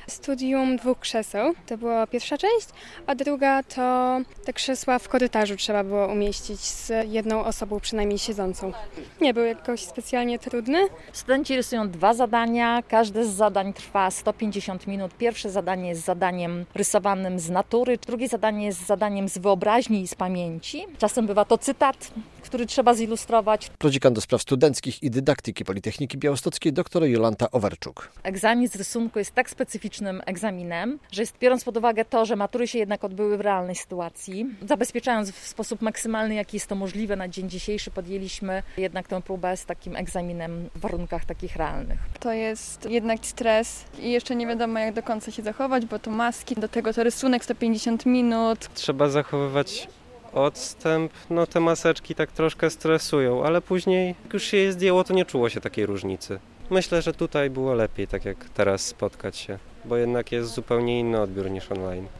Studium 2 krzeseł, to była pierwsza część, a druga to te krzesła w korytarzu trzeba było umieścić z jedną osobą przynajmniej siedzącą. Nie był jakoś specjalnie trudny. Studenci rysują 2 zadania, każde z zadań trwa 150 minut. Pierwsze zadanie jest zadaniem rysowanym z natury, drugie zadanie jest zadaniem z wyobraźni i z pamięci. Czasem bywa to cytat, który trzeba zilustrować. Prodziekan do spraw studenckich i dydaktyki Politechniki Białostockiej dr Jolanta Owerczuk. Egzamin z rysunku jest tak specyficznym egzaminem, że biorąc pod uwagę to, że matury się jednak odbyły w realnej sytuacji, zabezpieczając w sposób maksymalny, jaki jest to możliwe na dzień dzisiejszy, podjęliśmy jednak tę próbę z takim egzaminem w warunkach takich realnych. To jest jednak stres i jeszcze nie wiadomo, jak do końca się zachować, bo to maski, do tego to rysunek 150 minut. Trzeba zachowywać odstęp, te maseczki tak troszkę stresują, ale później jak już się je zdjęło, to nie czuło się takiej różnicy. Myślę, że tutaj było lepiej, tak jak teraz spotkać się, bo jednak jest zupełnie inny odbiór niż online.